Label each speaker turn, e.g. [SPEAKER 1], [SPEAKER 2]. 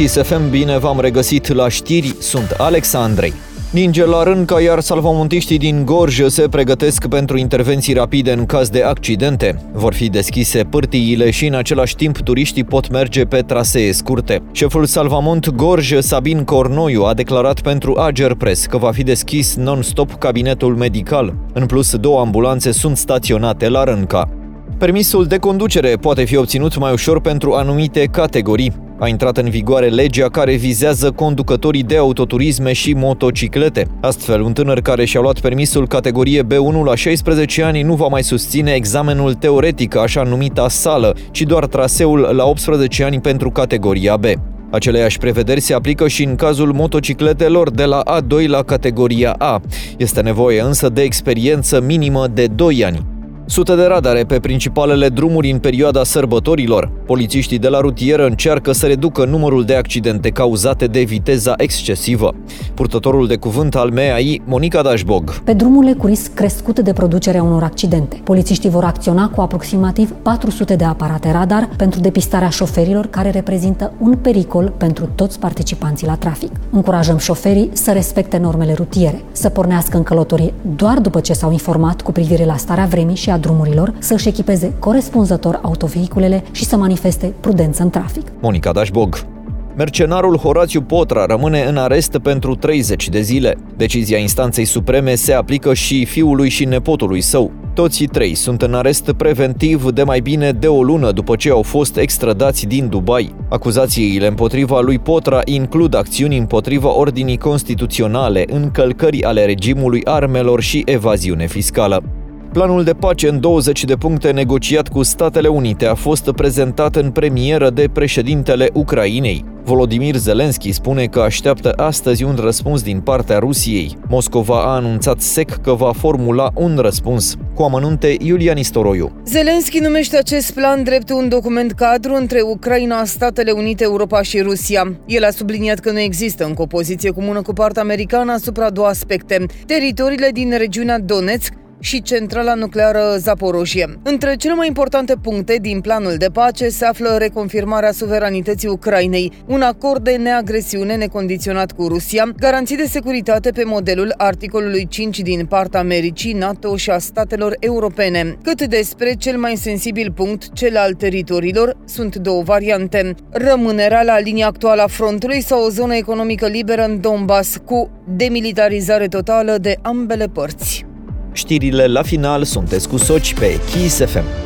[SPEAKER 1] Kiss FM, bine v-am regăsit la știri, sunt Alex Andrei. Ninge la Rânca, iar salvamontiștii din Gorj se pregătesc pentru intervenții rapide în caz de accidente. Vor fi deschise pârtiile și în același timp turiștii pot merge pe trasee scurte. Șeful Salvamont Gorj, Sabin Cornoiu, a declarat pentru Ager Press că va fi deschis non-stop cabinetul medical. În plus, 2 ambulanțe sunt staționate la Rânca. Permisul de conducere poate fi obținut mai ușor pentru anumite categorii. A intrat în vigoare legea care vizează conducătorii de autoturisme și motociclete. Astfel, un tânăr care și-a luat permisul categorie B1 la 16 ani nu va mai susține examenul teoretic, așa numita sală, ci doar traseul la 18 ani pentru categoria B. Aceleași prevederi se aplică și în cazul motocicletelor de la A2 la categoria A. Este nevoie însă de experiență minimă de 2 ani. Sute de radare pe principalele drumuri în perioada sărbătorilor. Polițiștii de la rutieră încearcă să reducă numărul de accidente cauzate de viteza excesivă. Purtătorul de cuvânt al MEAI, Monica Dașbog.
[SPEAKER 2] Pe drumurile cu risc crescut de producerea unor accidente, polițiștii vor acționa cu aproximativ 400 de aparate radar pentru depistarea șoferilor care reprezintă un pericol pentru toți participanții la trafic. Încurajăm șoferii să respecte normele rutiere, să pornească în călătorie doar după ce s-au informat cu privire la starea vremii și a drumurilor, să-și echipeze corespunzător autovehiculele și să manifeste prudență în trafic.
[SPEAKER 1] Monica Dașbog. Mercenarul Horațiu Potra rămâne în arest pentru 30 de zile. Decizia instanței supreme se aplică și fiului și nepotului său. Toți 3 sunt în arest preventiv de mai bine de o lună după ce au fost extradați din Dubai. Acuzațiile împotriva lui Potra includ acțiuni împotriva ordinii constituționale, încălcări ale regimului armelor și evaziune fiscală. Planul de pace în 20 de puncte negociat cu Statele Unite a fost prezentat în premieră de președintele Ucrainei. Volodymyr Zelensky spune că așteaptă astăzi un răspuns din partea Rusiei. Moscova a anunțat sec că va formula un răspuns. Cu amănunte, Iulia Nistoroiu.
[SPEAKER 3] Zelensky numește acest plan drept un document cadru între Ucraina, Statele Unite, Europa și Rusia. El a subliniat că nu există încă o poziție comună cu partea americană asupra 2 aspecte: teritoriile din regiunea Donetsk și centrala nucleară Zaporojie. Între cele mai importante puncte din planul de pace se află reconfirmarea suveranității Ucrainei, un acord de neagresiune necondiționat cu Rusia, garanții de securitate pe modelul articolului 5 din partea Americii, NATO și a statelor europene. Cât despre cel mai sensibil punct, cel al teritoriilor, sunt 2 variante: rămânerea la linia actuală a frontului sau o zonă economică liberă în Donbass, cu demilitarizare totală de ambele părți.
[SPEAKER 1] Știrile la final sunteți cu Soci pe Kiss FM.